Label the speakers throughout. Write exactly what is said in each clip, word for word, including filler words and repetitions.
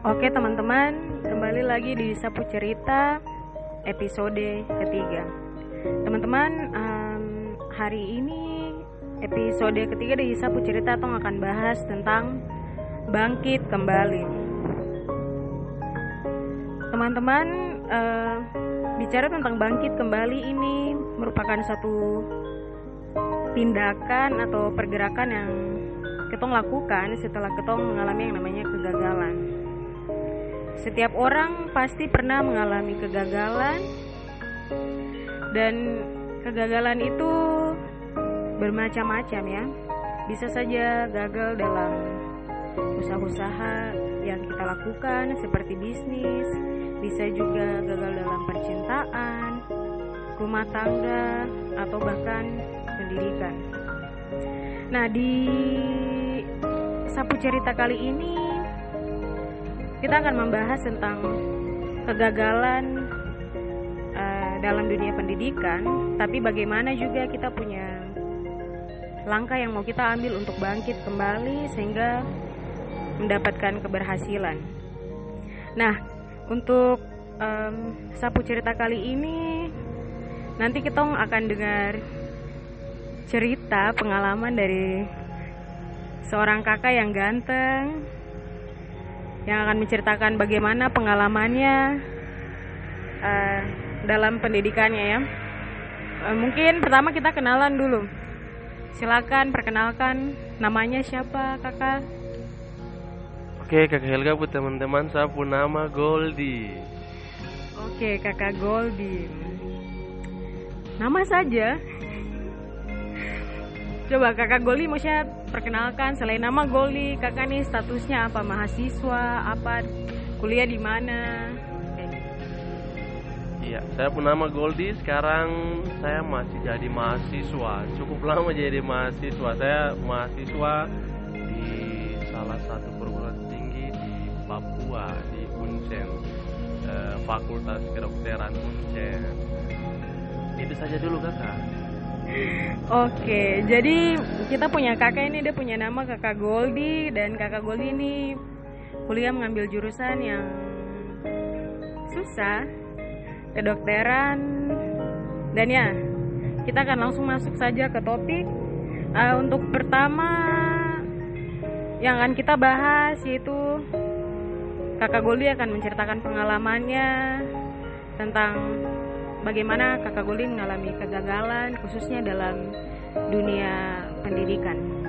Speaker 1: Oke teman-teman, kembali lagi di Sapu Cerita episode ketiga. Teman-teman, um, hari ini episode ketiga di Sapu Cerita Tong akan bahas tentang bangkit kembali. Teman-teman, uh, bicara tentang bangkit kembali ini merupakan satu tindakan atau pergerakan yang ketong lakukan setelah ketong mengalami yang namanya kegagalan. Setiap orang pasti pernah mengalami kegagalan, dan kegagalan itu bermacam-macam ya. Bisa saja gagal dalam usaha-usaha yang kita lakukan seperti bisnis, bisa juga gagal dalam percintaan, rumah tangga, atau bahkan pendidikan. Nah, di Sapu Cerita kali ini kita akan membahas tentang kegagalan uh, dalam dunia pendidikan, tapi bagaimana juga kita punya langkah yang mau kita ambil untuk bangkit kembali sehingga mendapatkan keberhasilan. Nah, untuk um, Sapu Cerita kali ini nanti kita akan dengar cerita pengalaman dari seorang kakak yang ganteng yang akan menceritakan bagaimana pengalamannya uh, dalam pendidikannya ya. Uh, mungkin pertama kita kenalan dulu. Silakan perkenalkan namanya siapa kakak?
Speaker 2: Oke, kakak Helga buat teman-teman, saya pun nama Goldie.
Speaker 1: Oke, kakak Goldie. Nama saja. Coba kakak Goldie mau saya perkenalkan, selain nama Goldie, kakak nih statusnya apa? Mahasiswa, apa, kuliah di mana?
Speaker 2: Iya, saya pun nama Goldie. Sekarang saya masih jadi mahasiswa. Cukup lama jadi mahasiswa. Saya mahasiswa di salah satu perguruan tinggi di Papua, di Uncen, eh, Fakultas Kedokteran Uncen. Itu saja dulu kakak.
Speaker 1: Oke, jadi kita punya kakak ini, dia punya nama kakak Goldie, dan kakak Goldie ini kuliah mengambil jurusan yang susah, kedokteran. Dan ya, kita akan langsung masuk saja ke topik. uh, Untuk pertama yang akan kita bahas yaitu kakak Goldie akan menceritakan pengalamannya tentang bagaimana kakak Goldie mengalami kegagalan khususnya dalam dunia pendidikan.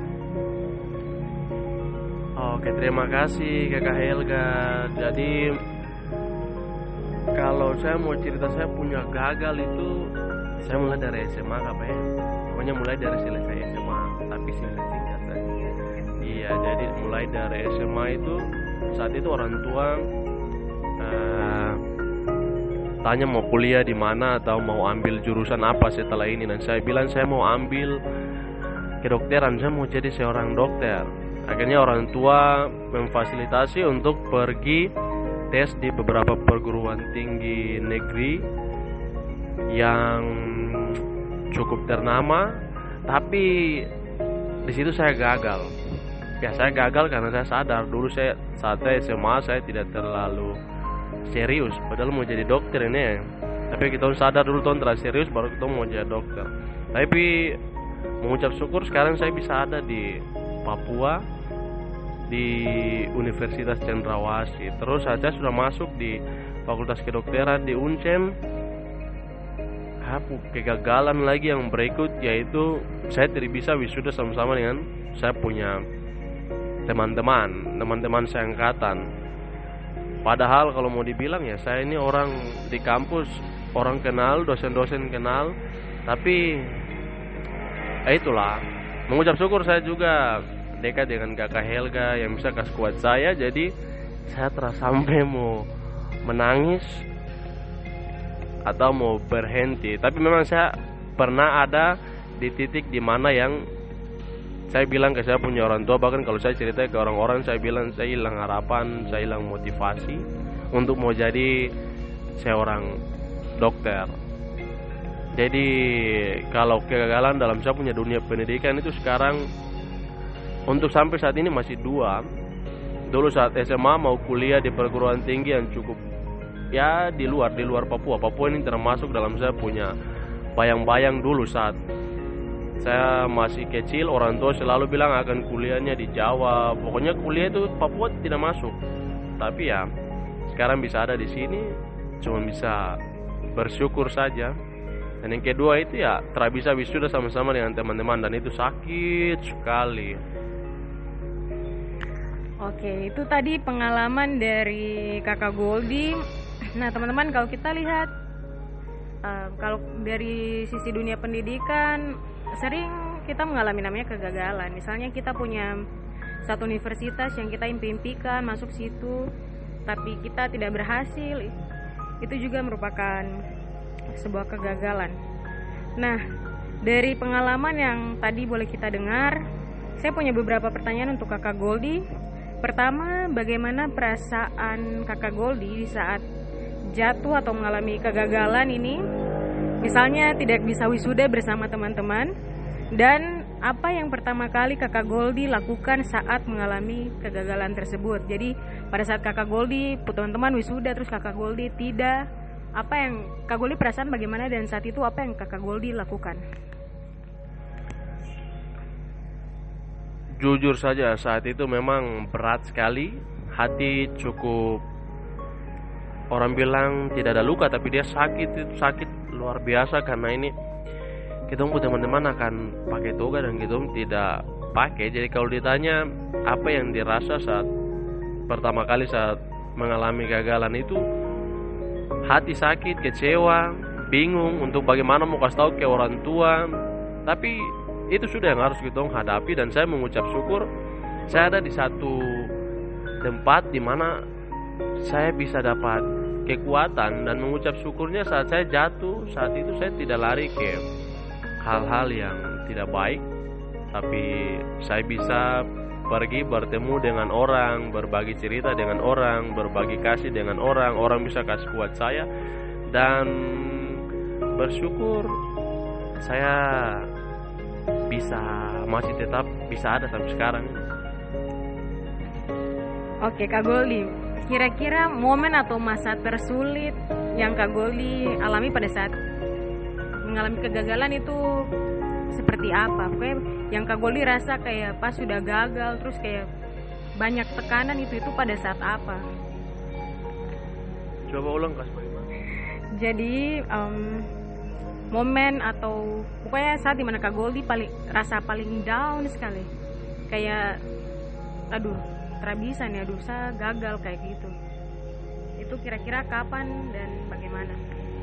Speaker 2: Oke, terima kasih kakak Helga. Jadi kalau saya mau cerita saya punya gagal itu, saya mulai dari S M A kakak ya. Pokoknya mulai dari selesai S M A, tapi singkat-singkat saja. Iya, jadi mulai dari S M A itu, saat itu orang tua uh, tanya mau kuliah di mana atau mau ambil jurusan apa setelah ini, dan saya bilang saya mau ambil kedokteran, saya mau jadi seorang dokter. Akhirnya orang tua memfasilitasi untuk pergi tes di beberapa perguruan tinggi negeri yang cukup ternama, tapi di situ saya gagal. Ya, saya gagal karena saya sadar dulu saya saat saya S M A saya tidak terlalu serius, padahal mau jadi dokter ini ya. Tapi kita sadar dulu tahun terlalu serius baru kita mau jadi dokter. Tapi mengucap syukur sekarang saya bisa ada di Papua, di Universitas Cendrawasih. Terus saya sudah masuk di Fakultas Kedokteran di Uncen. Aku kegagalan lagi yang berikut yaitu saya tidak bisa wisuda sama-sama dengan saya punya teman-teman, teman-teman saya angkatan. Padahal kalau mau dibilang ya saya ini orang di kampus, orang kenal, dosen-dosen kenal. Tapi eh itulah, mengucap syukur saya juga dekat dengan kakak Helga yang bisa kasih kuat saya. Jadi saya terasa sampai mau menangis atau mau berhenti. Tapi memang saya pernah ada di titik di mana yang saya bilang ke saya punya orang tua, bahkan kalau saya cerita ke orang-orang saya bilang saya hilang harapan, saya hilang motivasi untuk mau jadi seorang dokter. Jadi kalau kegagalan dalam saya punya dunia pendidikan itu sekarang untuk sampai saat ini masih dua. dulu saat S M A mau kuliah di perguruan tinggi yang cukup ya di luar di luar Papua. Papua ini termasuk dalam saya punya bayang-bayang dulu saat saya masih kecil. Orang tua selalu bilang akan kuliahnya di Jawa, pokoknya kuliah itu Papua tidak masuk. Tapi ya sekarang bisa ada di sini, cuma bisa bersyukur saja. Dan yang kedua itu ya tidak bisa wisuda sama-sama dengan teman-teman, dan itu sakit sekali.
Speaker 1: Oke, itu tadi pengalaman dari Kakak Goldi. Nah, teman-teman, kalau kita lihat uh, kalau dari sisi dunia pendidikan, sering kita mengalami namanya kegagalan. Misalnya kita punya satu universitas yang kita impi-impikan masuk situ, tapi kita tidak berhasil. Itu juga merupakan sebuah kegagalan. Nah, dari pengalaman yang tadi boleh kita dengar, saya punya beberapa pertanyaan untuk Kakak Goldi. Pertama, bagaimana perasaan Kakak Goldi di saat jatuh atau mengalami kegagalan ini? Misalnya tidak bisa wisuda bersama teman-teman. Dan apa yang pertama kali Kakak Goldi lakukan saat mengalami kegagalan tersebut? Jadi pada saat Kakak Goldi, teman-teman wisuda terus Kakak Goldi tidak, apa yang Kak Goldi perasaan bagaimana, dan saat itu apa yang Kakak Goldi lakukan?
Speaker 2: Jujur saja saat itu memang berat sekali. Hati cukup, orang bilang tidak ada luka tapi dia sakit, itu sakit luar biasa. Karena ini kita teman-teman akan pakai toga dan kita tidak pakai. Jadi kalau ditanya apa yang dirasa saat pertama kali saat mengalami kegagalan, itu hati sakit, kecewa, bingung untuk bagaimana mau kasih tahu ke orang tua. Tapi itu sudah yang harus kita hadapi, dan saya mengucap syukur saya ada di satu tempat di mana saya bisa dapat kekuatan, dan mengucap syukurnya saat saya jatuh, saat itu saya tidak lari ke hal-hal yang tidak baik, tapi saya bisa pergi bertemu dengan orang, berbagi cerita dengan orang, berbagi kasih dengan orang, orang bisa kasih kuat saya, dan bersyukur saya bisa masih tetap bisa ada sampai sekarang.
Speaker 1: Oke, Kak Goldi, kira-kira momen atau masa tersulit yang Kak Goldi alami pada saat mengalami kegagalan itu seperti apa? Pokoknya yang Kak Goldi rasa kayak pas sudah gagal terus kayak banyak tekanan, itu itu pada saat apa?
Speaker 2: Coba ulang Kak.
Speaker 1: Jadi um, momen atau pokoknya saat dimana Kak Goldi paling rasa paling down sekali, kayak aduh tidak bisa nih, aduh saya gagal kayak gitu. Itu kira-kira kapan dan bagaimana?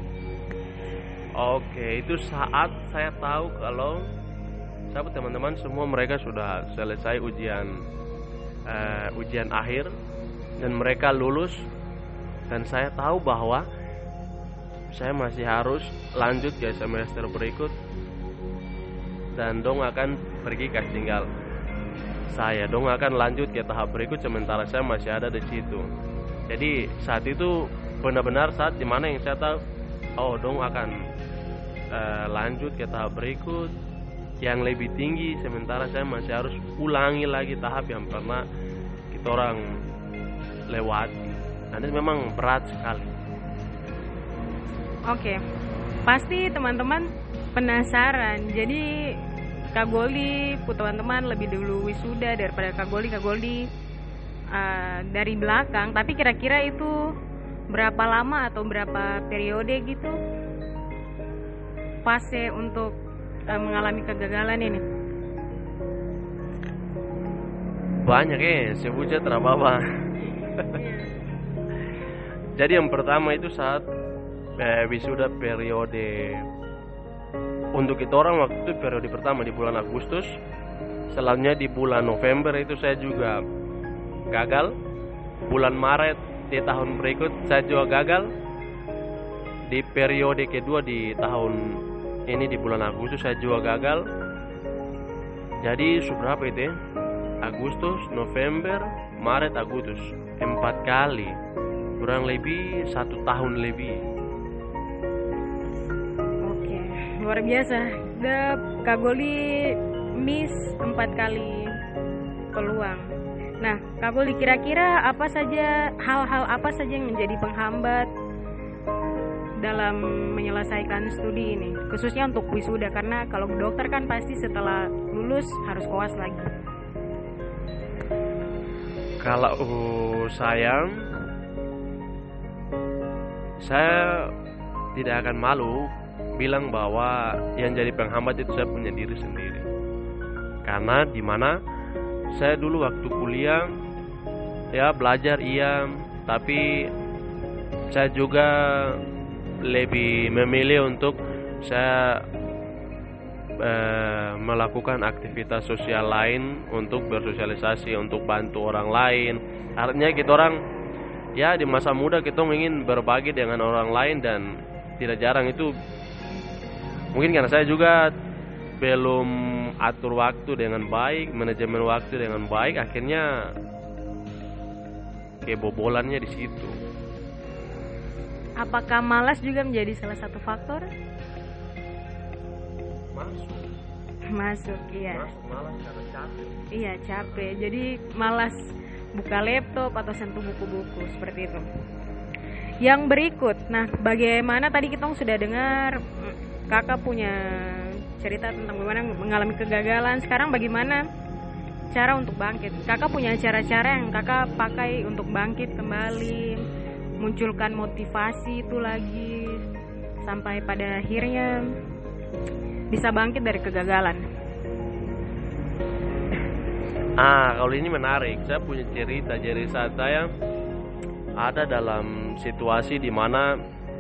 Speaker 2: Oke, itu saat saya tahu kalau sahabat teman-teman semua mereka sudah selesai ujian uh, ujian akhir dan mereka lulus, dan saya tahu bahwa saya masih harus lanjut ke semester berikut, dan dong akan pergi ke tinggal saya, dong akan lanjut ke tahap berikut sementara saya masih ada di situ. Jadi saat itu benar-benar saat dimana yang saya tahu, oh dong akan uh, lanjut ke tahap berikut yang lebih tinggi, sementara saya masih harus ulangi lagi tahap yang pernah kita orang lewati. Nanti memang berat sekali.
Speaker 1: Oke, pasti teman-teman penasaran. Jadi Kak Goldi, teman-teman lebih dulu wisuda daripada Kak Goldi. Kak Goldi uh, dari belakang. Tapi kira-kira itu berapa lama atau berapa periode gitu fase untuk uh, mengalami kegagalan ini?
Speaker 2: Banyak eh, sebutnya terapa-apa. Jadi yang pertama itu saat eh, wisuda periode untuk kita orang waktu itu periode pertama di bulan Agustus. Selanjutnya di bulan November itu saya juga gagal. Bulan Maret di tahun berikut saya juga gagal. Di periode kedua di tahun ini di bulan Agustus saya juga gagal. Jadi seberapa itu ya? Agustus, November, Maret, Agustus, empat kali, kurang lebih satu tahun lebih.
Speaker 1: Oke, luar biasa. The Kak Goldi miss empat kali peluang. Nah, Kak Goldi, kira-kira apa saja hal-hal apa saja yang menjadi penghambat dalam menyelesaikan studi ini, khususnya untuk wisuda, karena kalau dokter kan pasti setelah lulus harus koas lagi.
Speaker 2: Kalau saya, saya tidak akan malu bilang bahwa yang jadi penghambat itu saya punya diri sendiri. Karena dimana saya dulu waktu kuliah ya belajar iya, tapi saya juga lebih memilih untuk saya eh, melakukan aktivitas sosial lain untuk bersosialisasi, untuk bantu orang lain. Artinya kita orang ya di masa muda kita ingin berbagi dengan orang lain, dan tidak jarang itu mungkin karena saya juga belum atur waktu dengan baik, manajemen waktu dengan baik, akhirnya kebobolannya di situ.
Speaker 1: Apakah malas juga menjadi salah satu faktor?
Speaker 2: Masuk.
Speaker 1: Masuk, iya.
Speaker 2: Masuk malas karena capek.
Speaker 1: Iya, capek. Jadi malas buka laptop atau sentuh buku-buku seperti itu. Yang berikut, nah bagaimana tadi kita sudah dengar kakak punya cerita tentang bagaimana mengalami kegagalan. Sekarang bagaimana cara untuk bangkit? Kakak punya cara-cara yang kakak pakai untuk bangkit kembali, munculkan motivasi itu lagi sampai pada akhirnya bisa bangkit dari kegagalan.
Speaker 2: Ah, kalau ini menarik. Saya punya cerita. Jadi saat saya ada dalam situasi di mana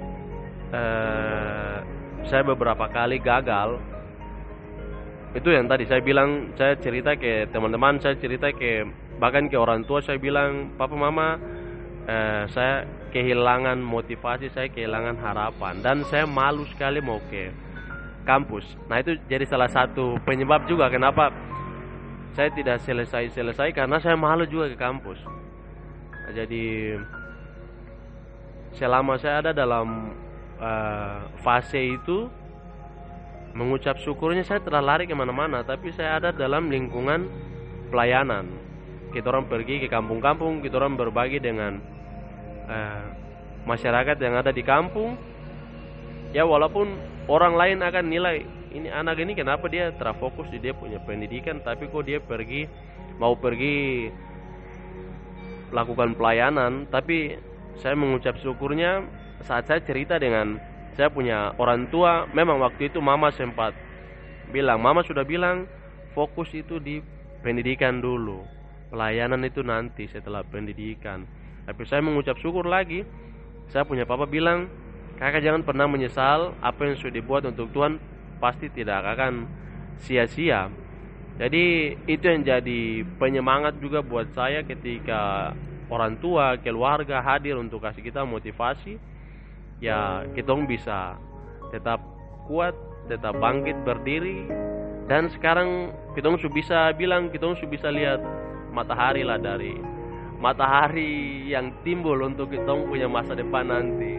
Speaker 2: eh, saya beberapa kali gagal. Itu yang tadi saya bilang, saya cerita ke teman-teman, saya cerita ke bahkan ke orang tua, saya bilang, papa mama, eh, saya kehilangan motivasi, saya kehilangan harapan, dan saya malu sekali mau ke kampus. Nah itu jadi salah satu penyebab juga kenapa saya tidak selesai-selesai, karena saya malu juga ke kampus. Nah, jadi selama saya ada dalam uh, fase itu, mengucap syukurnya saya telah lari kemana-mana, tapi saya ada dalam lingkungan pelayanan. Kita orang pergi ke kampung-kampung, kita orang berbagi dengan uh, masyarakat yang ada di kampung. Ya walaupun orang lain akan nilai, ini anak ini kenapa dia terfokus di dia punya pendidikan, tapi kok dia pergi mau pergi lakukan pelayanan. Tapi saya mengucap syukurnya saat saya cerita dengan saya punya orang tua. Memang waktu itu mama sempat bilang, mama sudah bilang fokus itu di pendidikan dulu, pelayanan itu nanti setelah pendidikan. Tapi saya mengucap syukur lagi, saya punya papa bilang, kakak jangan pernah menyesal, apa yang sudah dibuat untuk Tuhan pasti tidak akan sia-sia. Jadi itu yang jadi penyemangat juga buat saya ketika orang tua, keluarga hadir untuk kasih kita motivasi. Ya kita bisa tetap kuat, tetap bangkit berdiri. Dan sekarang kita sudah bisa bilang, kita sudah bisa lihat matahari lah, dari matahari yang timbul untuk kita punya masa depan nanti.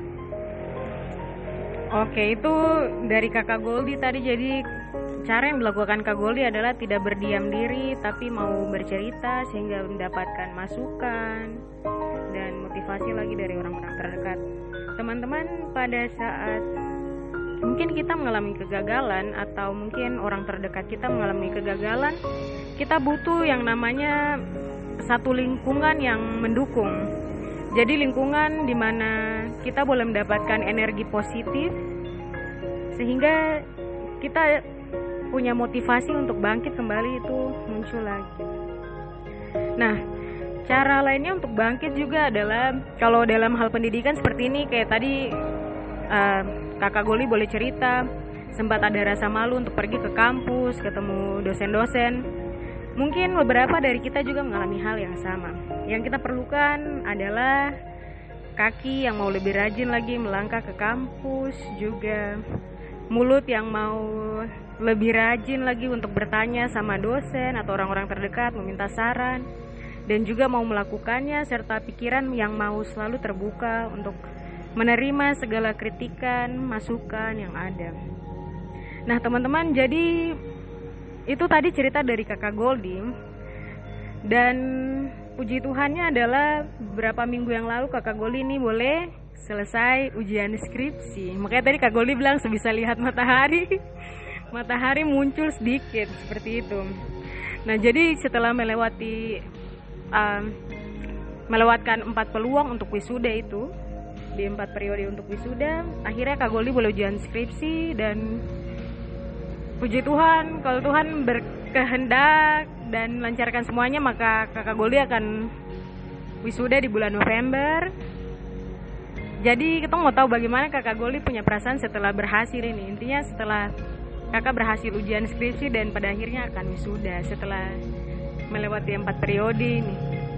Speaker 1: Oke, itu dari kakak Goldi tadi. Jadi cara yang dilakukan Kak Goldi adalah tidak berdiam diri, tapi mau bercerita sehingga mendapatkan masukan dan motivasi lagi dari orang-orang terdekat. Teman-teman, pada saat mungkin kita mengalami kegagalan, atau mungkin orang terdekat kita mengalami kegagalan, kita butuh yang namanya satu lingkungan yang mendukung. Jadi lingkungan di mana kita boleh mendapatkan energi positif sehingga kita punya motivasi untuk bangkit kembali itu muncul lagi. Nah, cara lainnya untuk bangkit juga adalah kalau dalam hal pendidikan seperti ini, kayak tadi uh, kakak Goldi boleh cerita sempat ada rasa malu untuk pergi ke kampus, ketemu dosen-dosen. Mungkin beberapa dari kita juga mengalami hal yang sama. Yang kita perlukan adalah kaki yang mau lebih rajin lagi melangkah ke kampus, juga mulut yang mau lebih rajin lagi untuk bertanya sama dosen atau orang-orang terdekat, meminta saran, dan juga mau melakukannya, serta pikiran yang mau selalu terbuka untuk menerima segala kritikan, masukan yang ada. Nah teman-teman, jadi itu tadi cerita dari kakak Goldi. Dan puji Tuhannya adalah beberapa minggu yang lalu Kakak Goli ini boleh selesai ujian skripsi. Makanya tadi Kak Goli bilang sebisa lihat matahari, matahari muncul sedikit seperti itu. Nah, jadi setelah melewati uh, melewatkan empat peluang untuk wisuda itu, di empat periode untuk wisuda, akhirnya Kak Goli boleh ujian skripsi. Dan puji Tuhan, kalau Tuhan berkehendak dan lancarkan semuanya, maka Kakak Goli akan wisuda di bulan November. Jadi kita mau tahu bagaimana Kakak Goli punya perasaan setelah berhasil ini. Intinya setelah Kakak berhasil ujian skripsi dan pada akhirnya akan wisuda setelah melewati empat periode ini.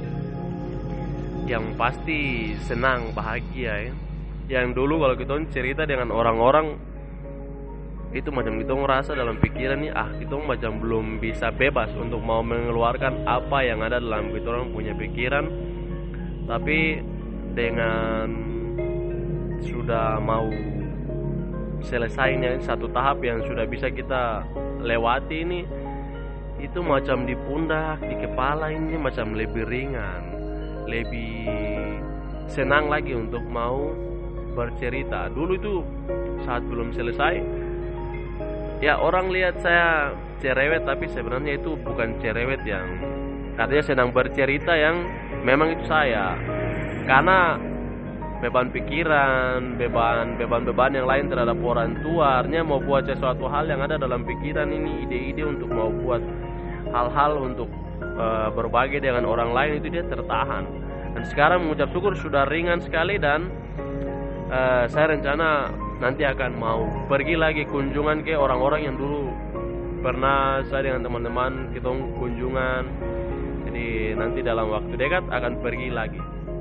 Speaker 2: Yang pasti senang, bahagia ya. Yang dulu kalau kita cerita dengan orang-orang itu macam kita ngerasa dalam pikiran nih, ah kita macam belum bisa bebas untuk mau mengeluarkan apa yang ada dalam kita orang punya pikiran. Tapi dengan sudah mau selesainya satu tahap yang sudah bisa kita lewati ini, itu macam di pundak, di kepala ini macam lebih ringan, lebih senang lagi untuk mau bercerita. Dulu itu saat belum selesai, ya orang lihat saya cerewet, tapi sebenarnya itu bukan cerewet yang katanya senang bercerita, yang memang itu saya. Karena beban pikiran, beban beban-beban yang lain terhadap orang tua, artinya mau buat sesuatu hal yang ada dalam pikiran ini, ide-ide untuk mau buat hal-hal untuk uh, berbagi dengan orang lain, itu dia tertahan. Dan sekarang mengucap syukur sudah ringan sekali, dan uh, saya rencana nanti akan mau pergi lagi kunjungan ke orang-orang yang dulu pernah saya dengan teman-teman kita kunjungan. Jadi nanti dalam waktu dekat akan pergi lagi.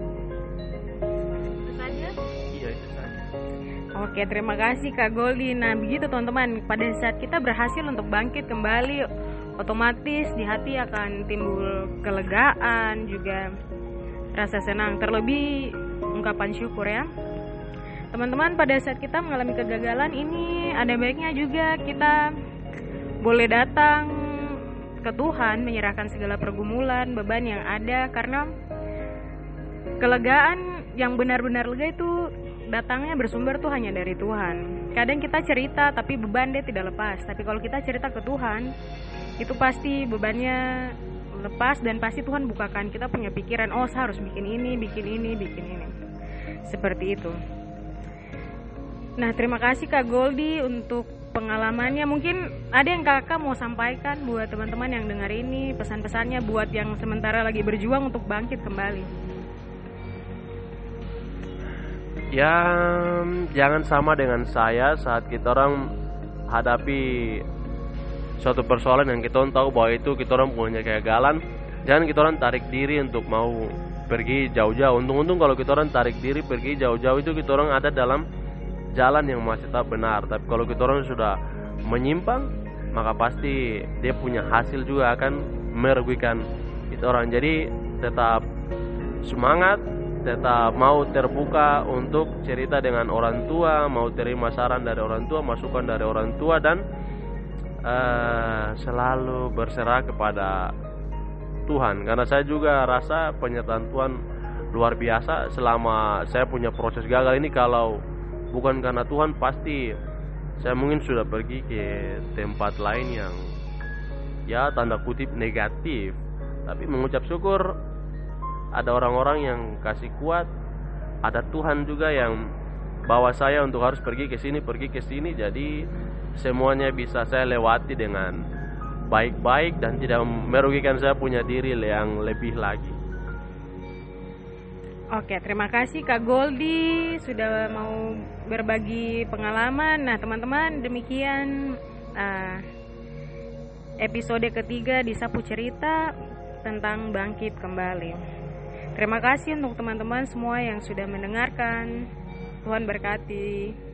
Speaker 1: Itu saja?
Speaker 2: Iya, itu saja.
Speaker 1: Oke, terima kasih Kak Goli. Nah, begitu teman-teman, pada saat kita berhasil untuk bangkit kembali, otomatis di hati akan timbul kelegaan, juga rasa senang, terlebih ungkapan syukur ya. Teman-teman, pada saat kita mengalami kegagalan ini, ada baiknya juga kita boleh datang ke Tuhan, menyerahkan segala pergumulan, beban yang ada, karena kelegaan yang benar-benar lega itu datangnya bersumber tuh hanya dari Tuhan. Kadang kita cerita tapi beban dia tidak lepas, tapi kalau kita cerita ke Tuhan, itu pasti bebannya lepas, dan pasti Tuhan bukakan kita punya pikiran, oh saya harus bikin ini, bikin ini, bikin ini. Seperti itu. Nah, terima kasih Kak Goldi untuk pengalamannya. Mungkin ada yang kakak mau sampaikan buat teman-teman yang dengar ini, pesan-pesannya buat yang sementara lagi berjuang untuk bangkit kembali.
Speaker 2: Ya, jangan sama dengan saya saat kita orang hadapi suatu persoalan yang kita orang tahu bahwa itu kita orang punya kegagalan. Jangan kita orang tarik diri untuk mau pergi jauh-jauh. Untung-untung kalau kita orang tarik diri pergi jauh-jauh itu kita orang ada dalam jalan yang masih tak benar. Tapi kalau kita orang sudah menyimpang, maka pasti dia punya hasil juga akan merugikan itu orang. Jadi tetap semangat, tetap mau terbuka untuk cerita dengan orang tua, mau terima saran dari orang tua, masukan dari orang tua, dan uh, selalu berserah kepada Tuhan. Karena saya juga rasa penyertaan Tuhan luar biasa selama saya punya proses gagal ini. Kalau bukan karena Tuhan, pasti saya mungkin sudah pergi ke tempat lain yang ya tanda kutip negatif. Tapi mengucap syukur ada orang-orang yang kasih kuat, ada Tuhan juga yang bawa saya untuk harus pergi ke sini, pergi ke sini. Jadi semuanya bisa saya lewati dengan baik-baik dan tidak merugikan saya punya diri yang lebih lagi.
Speaker 1: Oke, terima kasih Kak Goldi sudah mau berbagi pengalaman. Nah teman-teman, demikian uh, episode ketiga di Sapu Cerita tentang bangkit kembali. Terima kasih untuk teman-teman semua yang sudah mendengarkan. Tuhan berkati.